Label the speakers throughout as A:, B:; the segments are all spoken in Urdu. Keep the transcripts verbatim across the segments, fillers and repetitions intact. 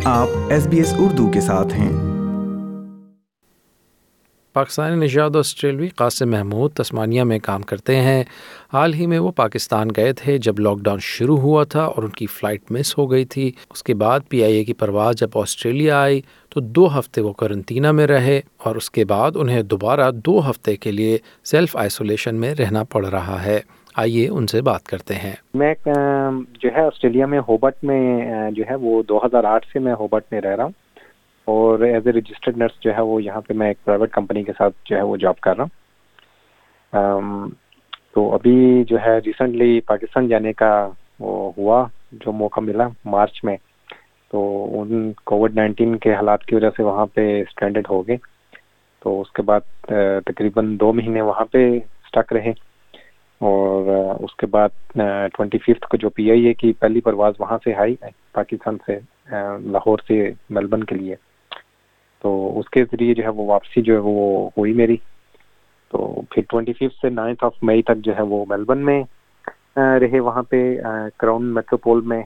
A: آپ ایس بی ایس اردو کے ساتھ ہیں۔
B: پاکستانی نژاد آسٹریلوی قاسم محمود تسمانیہ میں کام کرتے ہیں۔ حال ہی میں وہ پاکستان گئے تھے جب لاک ڈاؤن شروع ہوا تھا اور ان کی فلائٹ مس ہو گئی تھی۔ اس کے بعد پی آئی اے کی پرواز جب آسٹریلیا آئی تو دو ہفتے وہ قرنطینہ میں رہے اور اس کے بعد انہیں دوبارہ دو ہفتے کے لیے سیلف آئسولیشن میں رہنا پڑ رہا ہے۔ آئیے ان سے بات کرتے ہیں۔
C: میں جو ہے آسٹریلیا میں ہوبرٹ میں جو ہے وہ دو ہزار آٹھ سے میں ہوبرٹ میں رہ رہا ہوں اور ایز اے رجسٹرڈ نرس جو ہے وہ یہاں پہ میں ایک پرائیویٹ کمپنی کے ساتھ جو ہے وہ جاب کر رہا ہوں۔ تو ابھی جو ہے ریسنٹلی پاکستان جانے کا وہ ہوا جو موقع ملا مارچ میں، تو ان کووڈ نائنٹین کے حالات کی وجہ سے وہاں پہ اسٹینڈرڈ ہو گئے، تو اس کے بعد تقریباً دو مہینے وہاں پہ اسٹک رہے اور اس کے بعد ٹوینٹی ففتھ کو جو پی آئی اے کی پہلی پرواز وہاں سے آئی پاکستان سے لاہور سے میلبرن کے لیے، تو اس کے ذریعے جو ہے وہ واپسی جو ہے وہ ہوئی میری۔ تو پھر ٹوینٹی ففتھ سے نائنتھ آف مئی تک جو ہے وہ میلبرن میں رہے، وہاں پہ کراؤن میٹروپول میں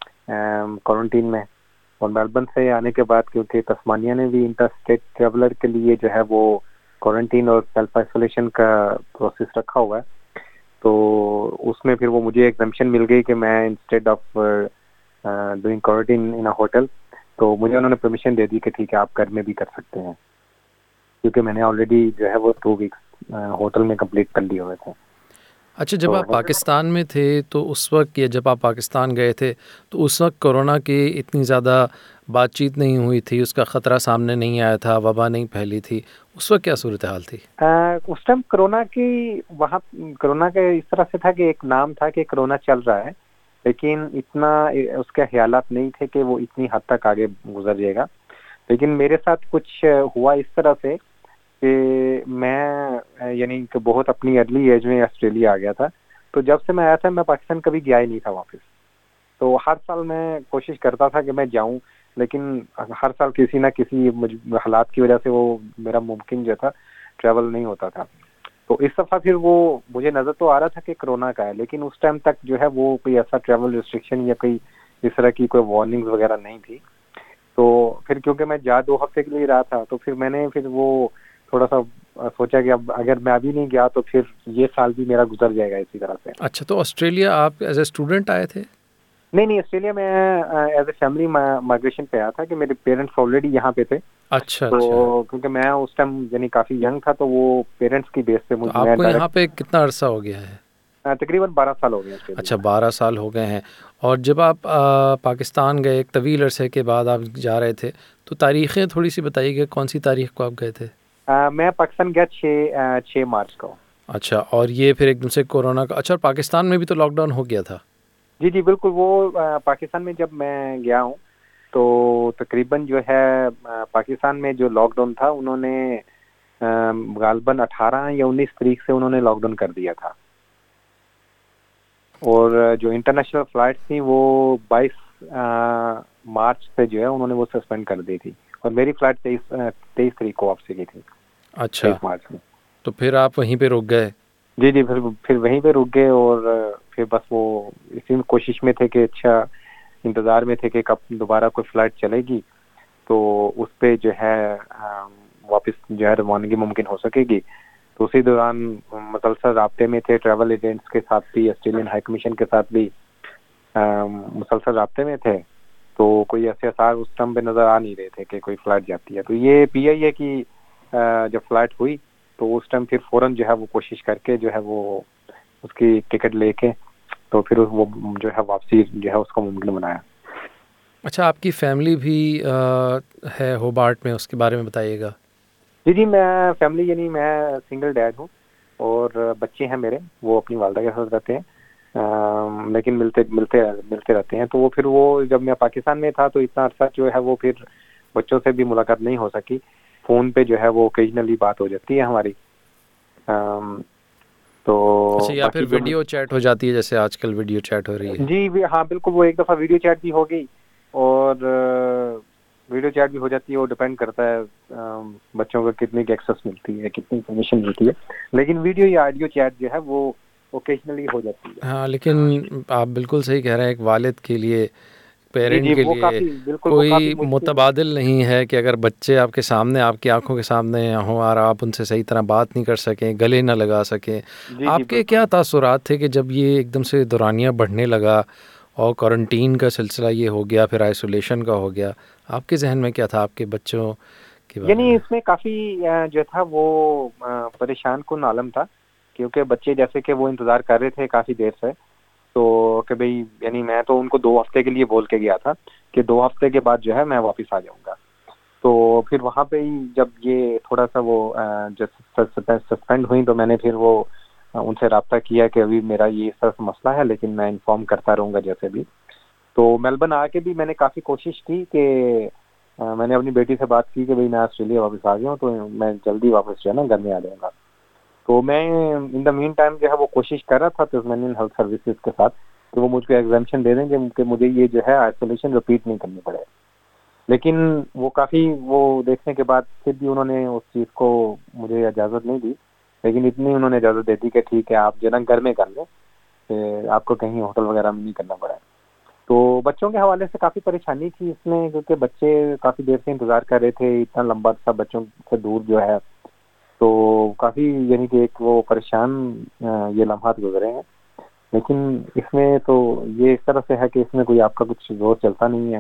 C: کوارنٹین میں، اور میلبرن سے آنے کے بعد کیونکہ تسمانیہ نے بھی انٹر اسٹیٹ ٹریولر کے لیے جو ہے وہ کوارنٹین اور سیلف آئسولیشن کا پروسیس رکھا ہوا ہے، تو اس میں پھر وہ مجھے ایگزمپشن مل گئی کہ میں instead of doing quarantine in a hotel, تو مجھے انہوں نے پرمیشن دے دی کہ ٹھیک ہے آپ گھر میں بھی کر سکتے ہیں، کیونکہ میں نے آلریڈی جو ہے وہ ٹو ویکس ہوٹل میں کمپلیٹ کر لیے ہوئے تھے۔
B: اچھا، جب آپ پاکستان میں تھے تو اس وقت یا جب آپ پاکستان گئے تھے تو اس وقت کورونا کی اتنی زیادہ بات چیت نہیں ہوئی تھی، اس کا خطرہ سامنے نہیں آیا تھا، وبا نہیں پھیلی تھی، اس وقت کیا صورتحال تھی؟
C: اس ٹائم کرونا کی وہاں کرونا کا اس طرح سے تھا کہ ایک نام تھا کہ کرونا چل رہا ہے، لیکن اتنا اس کے خیالات نہیں تھے کہ وہ اتنی حد تک آگے گزر جائے گا۔ لیکن میرے ساتھ کچھ ہوا اس طرح سے کہ میں یعنی کہ بہت اپنی ارلی ایج میں آسٹریلیا آ گیا تھا، تو جب سے میں آیا تھا میں پاکستان کبھی گیا ہی نہیں تھا واپس، تو ہر سال میں کوشش کرتا تھا کہ میں جاؤں، لیکن ہر سال کسی نہ کسی حالات کی وجہ سے وہ میرا ممکن جو تھا ٹریول نہیں ہوتا تھا۔ تو اس دفعہ پھر وہ مجھے نظر تو آ رہا تھا کہ کرونا کا ہے، لیکن اس ٹائم تک جو ہے وہ کوئی ایسا ٹریول ریسٹرکشن یا کوئی اس طرح کی کوئی وارننگز وغیرہ نہیں تھی۔ تو پھر کیونکہ میں جا دو ہفتے کے لیے رہا تھا، تو پھر میں نے پھر وہ تھوڑا سا سوچا کہ اب اگر میں ابھی نہیں گیا تو پھر یہ سال بھی میرا گزر جائے گا اسی طرح سے۔
B: اچھا، تو آسٹریلیا آپ ایز اے اسٹوڈنٹ آئے تھے؟
C: نہیں نہیں، آسٹریلیا میں ایز اے فیملی مائگریشن پہ آیا تھا کہ میرے پیرنٹس آلریڈی یہاں پہ تھے۔
B: اچھا
C: تو
B: اچھا،
C: کیونکہ میں اس ٹائم یعنی کافی ینگ تھا، تو وہ پیرنٹس کی بیس پہ مجھے
B: آپ کو یہاں پہ کتنا عرصہ ہو گیا ہے؟
C: تقریباً بارہ سال ہو گئے ہیں۔
B: اچھا، بارہ سال ہو گئے ہیں۔ اور جب آپ پاکستان گئے ایک طویل عرصے کے بعد آپ جا رہے تھے، تو تاریخیں تھوڑی سی بتائیے گا، کون سی تاریخ کو آپ گئے تھے؟
C: میں پاکستان گیا چھ چھ مارچ کو۔
B: اچھا، اور یہ پھر ایک دم سے کورونا کا، اچھا پاکستان میں بھی تو لاک ڈاؤن ہو گیا تھا؟
C: جی جی بالکل، وہ پاکستان میں جب میں گیا ہوں تو تقریباً جو ہے پاکستان میں جو لاک ڈاؤن تھا انہوں نے غالباً اٹھارہ یا انیس تاریخ سے انہوں نے لاک ڈاؤن کر دیا تھا، اور جو انٹرنیشنل فلائٹس تھیں وہ بائیس مارچ سے جو ہے انہوں نے وہ سسپینڈ کر دی تھی، اور میری فلائٹ تیئیس تیئیس تاریخ کو واپسی کی تھی۔
B: اچھا،
C: تیئیس مارچ میں۔
B: تو پھر آپ وہیں پہ رک گئے؟
C: جی جی، پھر پھر وہیں پہ رک گئے، اور پھر بس وہ اسی میں کوشش میں تھے کہ اچھا انتظار میں تھے کہ کب دوبارہ کوئی فلائٹ چلے گی تو اس پہ جو ہے واپس جو ہے روانگی ممکن ہو سکے گی۔ تو اسی دوران مسلسل رابطے میں تھے، ٹریول ایجنٹس کے ساتھ بھی، آسٹریلین ہائی کمیشن کے ساتھ بھی مسلسل رابطے میں تھے، تو کوئی ایسے آثار اس ٹائم پہ نظر آ نہیں رہے تھے کہ کوئی فلائٹ جاتی ہے۔ تو یہ پی آئی اے کی جب فلائٹ ہوئی تو اس ٹائم پھر فوراً جو ہے وہ کوشش کر کے جو ہے وہ اس کی ٹکٹ لے کے تو پھر وہ جو ہے واپسی جو ہے اس کو ممکن بنایا۔
B: اچھا، آپ کی فیملی بھی ہے ہوبارٹ میں، اس کے بارے میں بتائیے گا۔
C: جی جی، میں فیملی یعنی میں سنگل ڈیڈ ہوں، اور بچے ہیں میرے، وہ اپنی والدہ کے ساتھ رہتے ہیں، لیکن ملتے ملتے ملتے رہتے ہیں۔ تو وہ پھر وہ جب میں پاکستان میں تھا تو اتنا عرصہ جو ہے وہ پھر بچوں سے بھی ملاقات نہیں ہو سکی، فون پہ جو ہے وہ اوکیجنلی بات ہو جاتی ہے ہماری۔ تو
B: اچھا، یا پھر ویڈیو چیٹ ہو جاتی ہے جیسے آج کل ویڈیو چیٹ ہو رہی ہے؟
C: جی ہاں بالکل، وہ ایک دفعہ ویڈیو چیٹ بھی ہو گئی، اور ویڈیو چیٹ بھی ہو جاتی ہے، وہ ڈپینڈ کرتا ہے بچوں کو کتنی کی ایکسیس ملتی ہے، کتنی انفارمیشن ملتی ہے، لیکن ویڈیو یا آڈیو چیٹ جو ہے وہ اوکیجنلی ہو جاتی ہے۔
B: ہاں، لیکن آپ بالکل صحیح کہہ رہے ہیں، ایک والد کے لیے پیرنٹ
C: جی
B: کے
C: وہ
B: لیے
C: کافی بالکل وہ
B: کوئی
C: کافی مشکل-
B: متبادل نہیں ہے کہ اگر بچے آپ کے سامنے آپ کی آنکھوں کے سامنے ہوں اور آپ ان سے صحیح طرح بات نہیں کر سکیں, گلے نہ لگا سکیں.
C: جی
B: آپ
C: جی
B: کے
C: بالکل.
B: کیا تاثرات تھے کہ جب یہ ایک دم سے دورانیہ بڑھنے لگا اور کوارنٹین کا سلسلہ یہ ہو گیا, پھر آئسولیشن کا ہو گیا, آپ کے ذہن میں کیا تھا آپ کے بچوں کے بارے
C: یعنی
B: میں؟
C: اس میں کافی آ، جو تھا وہ آ، پریشان کن عالم تھا, کیونکہ بچے جیسے کہ وہ انتظار کر رہے تھے کافی دیر سے, تو کہ بھئی یعنی میں تو ان کو دو ہفتے کے لیے بول کے گیا تھا کہ دو ہفتے کے بعد جو ہے میں واپس آ جاؤں گا. تو پھر وہاں پہ ہی جب یہ تھوڑا سا وہ سسپینڈ ہوئی تو میں نے پھر وہ ان سے رابطہ کیا کہ ابھی میرا یہ اس طرح سے مسئلہ ہے, لیکن میں انفارم کرتا رہوں گا جیسے بھی. تو میلبرن آ کے بھی میں نے کافی کوشش کی کہ میں نے اپنی بیٹی سے بات کی کہ بھئی میں آسٹریلیا واپس آ گیا ہوں, تو میں جلدی واپس جو ہے نا گھر میں آ جاؤں گا. تو میں ان دا مین ٹائم جو ہے وہ کوشش کر رہا تھا ٹیسمینین ہیلتھ سروسز کے ساتھ کہ وہ مجھ کو ایگزامشن دے دیں گے کہ مجھے یہ جو ہے آئسولیشن رپیٹ نہیں کرنی پڑے. لیکن وہ کافی وہ دیکھنے کے بعد پھر بھی انہوں نے اس چیز کو مجھے اجازت نہیں دی, لیکن اتنی انہوں نے اجازت دے دی کہ ٹھیک ہے آپ جو ہے نا گھر میں کر لیں, کہ آپ کو کہیں ہوٹل وغیرہ میں نہیں کرنا پڑا. تو بچوں کے حوالے سے کافی پریشانی تھی اس میں, کیونکہ بچے کافی دیر سے انتظار کر رہے تھے, اتنا لمبا سا بچوں سے دور جو ہے, تو کافی یعنی کہ ایک وہ پریشان یہ لمحات گزرے ہیں. لیکن اس میں تو یہ اس طرح سے ہے کہ اس میں کوئی آپ کا کچھ زور چلتا نہیں ہے.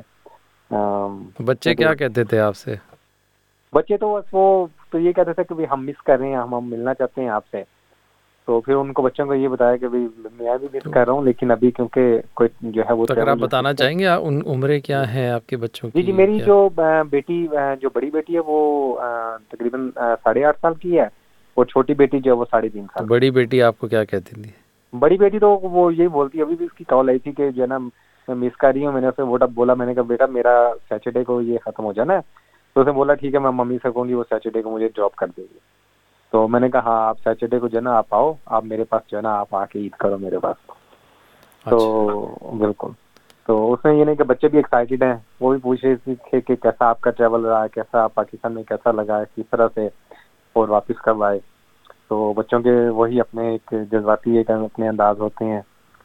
B: بچے کیا کہتے تھے آپ سے؟
C: بچے تو بس وہ تو یہ کہتے تھے کہ ہم مس کر رہے ہیں, ہم ہم ملنا چاہتے ہیں آپ سے. تو پھر ان کو بچوں کو یہ بتایا کہ بھائی میں بھی مس کر رہا ہوں, لیکن ابھی کیونکہ کوئی جو ہے وہ
B: تو اگر آپ بتانا چاہیں گے ان عمریں کیا ہیں آپ کے بچوں
C: جی
B: کی؟
C: جی میری جو بیٹی جو بڑی بیٹی ہے وہ تقریباً ساڑھے آٹھ سال کی ہے, اور چھوٹی بیٹی جو ہے وہ ساڑھے تین
B: تو
C: سال.
B: بڑی بیٹی آپ کو کیا کہتی تھی؟
C: بڑی بیٹی تو وہ یہی بولتی ہے, ابھی بھی اس کی کال آئی تھی کہ جو ہے نا میں مس کر رہی ہوں. میں نے اسے ووٹ بولا, میں نے کہا بیٹا میرا سیٹرڈے کو یہ ختم ہو جانا ہے. تو اسے بولا ٹھیک ہے میں ممی سے کہوں گی وہ سیٹرڈے کو مجھے ڈراپ کر دے گی. تو میں نے کہا ہاں آپ سیٹرڈے کو جو ہے نا آپ آؤ, آپ میرے پاس جو ہے نا آپ آ کے عید کرو میرے پاس. تو بالکل, تو اس میں یہ نہیں کہ بچے بھی ایکسائٹیڈ ہیں, وہ بھی پوچھ رہے تھے کہ کیسا آپ کا ٹریول رہا ہے, کیسا آپ پاکستان میں کیسا لگا ہے, کس طرح سے, اور واپس کب آئے. تو بچوں کے وہی اپنے ایک جذباتی ایک اپنے انداز ہوتے ہیں.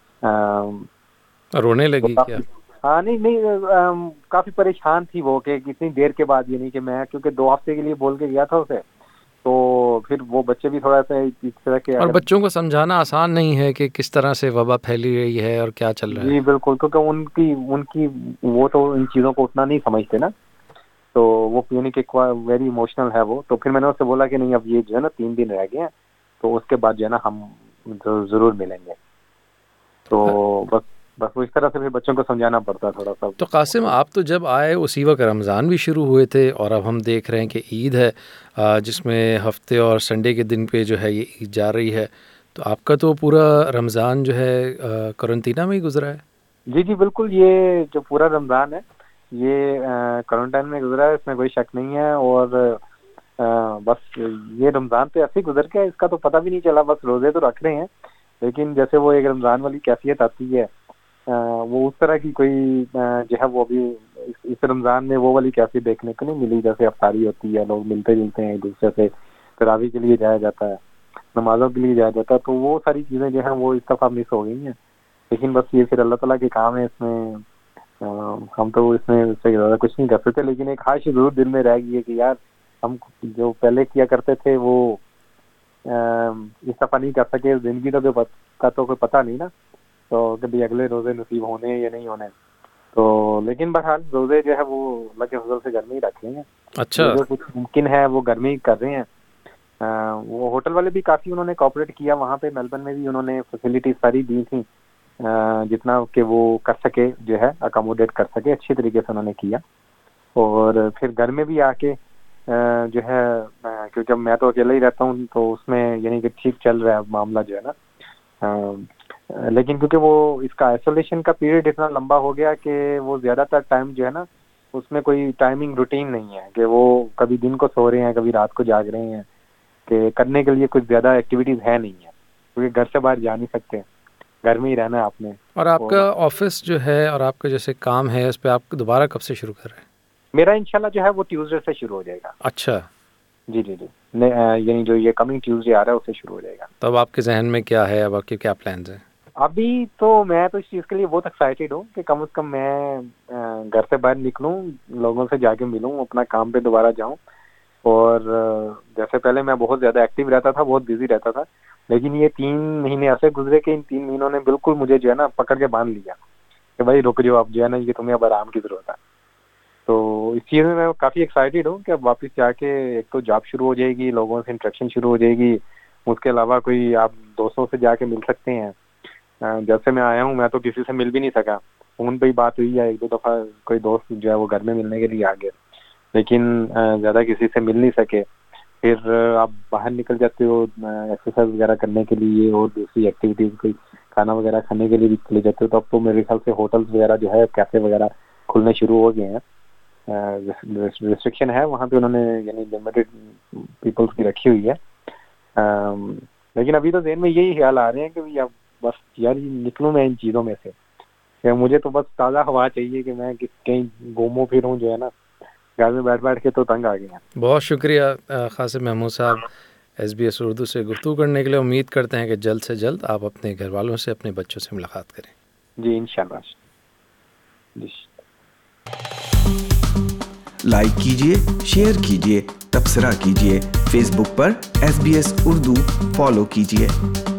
B: رونے لگی کیا؟
C: ہاں نہیں نہیں کافی پریشان تھی وہ کہ کتنی دیر کے بعد, یہ نہیں کہ میں کیونکہ دو ہفتے کے لیے بول کے گیا تھا اسے, تو پھر وہ بچے بھی تھوڑا سا اس طرح کے.
B: اور بچوں کو سمجھانا آسان نہیں ہے کہ کس طرح سے وبا پھیلی رہی ہے اور کیا چل رہا ہے.
C: جی بالکل, کیونکہ ان کی ان کی وہ تو ان چیزوں کو اتنا نہیں سمجھتے نا, تو وہ یعنی کہ ویری ایموشنل ہے وہ. تو پھر میں نے اس سے بولا کہ نہیں اب یہ جو ہے نا تین دن رہ گئے ہیں, تو اس کے بعد جو ہے نا ہم ضرور ملیں گے. تو بس بس وہ اس طرح سے پھر بچوں کو سمجھانا پڑتا ہے تھوڑا سا.
B: تو قاسم آپ تو جب آئے اسی وقت رمضان بھی شروع ہوئے تھے, اور اب ہم دیکھ رہے ہیں کہ عید ہے جس میں ہفتے اور سنڈے کے دن پہ جو ہے یہ عید جا رہی ہے. تو آپ کا تو پورا رمضان جو ہے قرنطینہ میں ہی گزرا ہے؟
C: جی جی بالکل, یہ جو پورا رمضان ہے یہ کوارنٹائن میں گزرا ہے, اس میں کوئی شک نہیں ہے. اور بس یہ رمضان تو ایسے ہی گزر گیا, اس کا تو پتہ بھی نہیں چلا, بس روزے تو رکھ رہے ہیں, لیکن جیسے وہ ایک رمضان والی کیفیت آتی ہے وہ اس طرح کی کوئی جو ہے وہ ابھی اس رمضان میں وہ والی کیفیت دیکھنے کو نہیں ملی. جیسے افطاری ہوتی ہے, لوگ ملتے جلتے ہیں ایک دوسرے سے, تراویح کے لیے جایا جاتا ہے, نمازوں کے لیے جایا جاتا ہے, تو وہ ساری چیزیں جو ہیں وہ اس دفعہ مس ہو گئی ہیں. لیکن بس یہ پھر اللہ تعالیٰ کے کام ہے اس میں, ہم تو اس میں اس سے زیادہ کچھ نہیں کر سکتے. لیکن ایک خواہش ضرور دل میں رہ گئی ہے کہ یار ہم جو پہلے کیا کرتے تھے وہ اس دفعہ نہیں کر سکے. زندگی تو کا تو کوئی پتہ نہیں نا, تو کہ بھائی اگلے روزے نصیب ہونے یا نہیں ہونے. تو لیکن بہرحال روزے جو ہے وہ اللہ کے فضل سے گھر میں ہی رکھ رہے ہیں.
B: اچھا,
C: جو کچھ ممکن ہے وہ گھر میں ہی کر رہے ہیں. وہ ہوٹل والے بھی کافی انہوں نے کوآپریٹ کیا, وہاں پہ میلبرن میں بھی انہوں نے فیسلٹی ساری دی تھیں جتنا کہ وہ کر سکے, جو ہے اکاموڈیٹ کر سکے, اچھی طریقے سے انہوں نے کیا. اور پھر گھر میں بھی آ کے جو ہے کیونکہ اب میں تو اکیلا ہی رہتا ہوں, تو اس میں یعنی کہ ٹھیک چل رہا ہے معاملہ جو ہے نا. لیکن کیونکہ وہ اس کا آئسولیشن کا پیریڈ اتنا لمبا ہو گیا کہ وہ زیادہ تر ٹائم جو ہے نا اس میں کوئی ٹائمنگ روٹین نہیں ہے, کہ وہ کبھی دن کو سو رہے ہیں, کبھی رات کو جاگ رہے ہیں, کہ کرنے کے لیے کچھ زیادہ ایکٹیویٹیز ہے نہیں ہے, کیونکہ گھر سے باہر جا نہیں سکتے, گھر میں ہی رہنا ہے آپ نے.
B: اور آپ کا آفس جو ہے اور آپ کا جیسے کام ہے اس پہ آپ دوبارہ کب سے شروع کر رہے ہیں؟
C: میرا انشاءاللہ جو ہے وہ ٹیوزڈے سے شروع ہو جائے گا.
B: اچھا
C: جی جی جی, یعنی جو یہ کمنگ ٹیوزڈے آ رہا ہے اس سے شروع ہو جائے گا.
B: تو اب آپ کے ذہن میں کیا ہے, اب آپ کے کیا پلانز ہیں؟
C: ابھی تو میں تو اس چیز کے لیے بہت ایکسائٹیڈ ہوں کہ کم از کم میں گھر سے باہر نکلوں, لوگوں سے جا کے ملوں, اپنا کام پہ دوبارہ جاؤں. اور جیسے پہلے میں بہت زیادہ ایکٹیو رہتا تھا, بہت بزی رہتا تھا, لیکن یہ تین مہینے ایسے گزرے کہ ان تین مہینوں نے بالکل مجھے جو ہے نا پکڑ کے باندھ لیا کہ بھائی رک جاؤ, اب جو ہے نا یہ تمہیں اب آرام کی ضرورت ہے. تو اس چیز میں میں کافی ایکسائٹیڈ ہوں کہ اب واپس جا کے ایک تو جاب شروع ہو جائے گی, لوگوں سے انٹریکشن شروع ہو جائے گی, اس کے علاوہ کوئی آپ دوستوں سے جا کے مل سکتے ہیں. جب سے میں آیا ہوں میں تو کسی سے مل بھی نہیں سکا, فون پہ ہی بات ہوئی ہے, ایک دو دفعہ کوئی دوست جو ہے وہ گھر میں ملنے کے لیے آ گئے, لیکن زیادہ کسی سے مل نہیں سکے. پھر آپ باہر نکل جاتے ہو ایکسرسائز وغیرہ کرنے کے لیے اور دوسری ایکٹیویٹیز, کوئی کھانا وغیرہ کھانے کے لیے بھی چلے جاتے ہو, تو اب تو میرے خیال سے ہوٹلس وغیرہ جو ہے, کیفے وغیرہ کھلنے شروع ہو گئے ہیں. ریسٹرکشن ہے وہاں پہ, انہوں نے یعنی لمیٹڈ پیپلس کی رکھی ہوئی ہے, لیکن ابھی تو ذہن میں یہی خیال آ رہے ہیں کہ اب بس یار نکلوں میں ان چیزوں میں سے, کہ مجھے تو بس تازہ ہوا چاہیے, کہ میں کہیں گھوموں پھروں, جو ہے نا گھر میں بیٹھ بیٹھ کے تو تنگ آ گئے ہیں.
B: بہت شکریہ قاسم محمود صاحب ایس بی ایس اردو سے گفتگو کرنے کے لیے. امید کرتے ہیں کہ جلد سے جلد آپ اپنے گھر والوں سے, اپنے بچوں سے ملاقات کریں.
C: جی انشاءاللہ. جی
A: لائک کیجیے, شیئر کیجیے, تبصرہ کیجیے, فیس بک پر S B S Urdu follow کیجیے.